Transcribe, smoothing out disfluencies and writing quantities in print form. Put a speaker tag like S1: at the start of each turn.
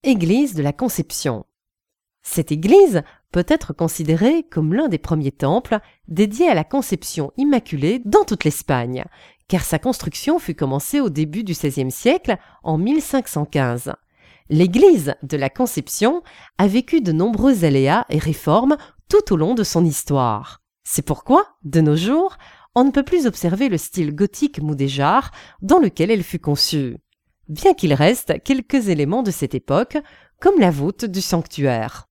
S1: Église de la Conception. Cette église peut être considérée comme l'un des premiers temples dédiés à la Conception immaculée dans toute l'Espagne, car sa construction fut commencée au début du XVIe siècle, en 1515. L'église de la Conception a vécu de nombreux aléas et réformes tout au long de son histoire. C'est pourquoi, de nos jours, on ne peut plus observer le style gothique mudéjar dans lequel elle fut conçue, bien qu'il reste quelques éléments de cette époque, comme la voûte du sanctuaire.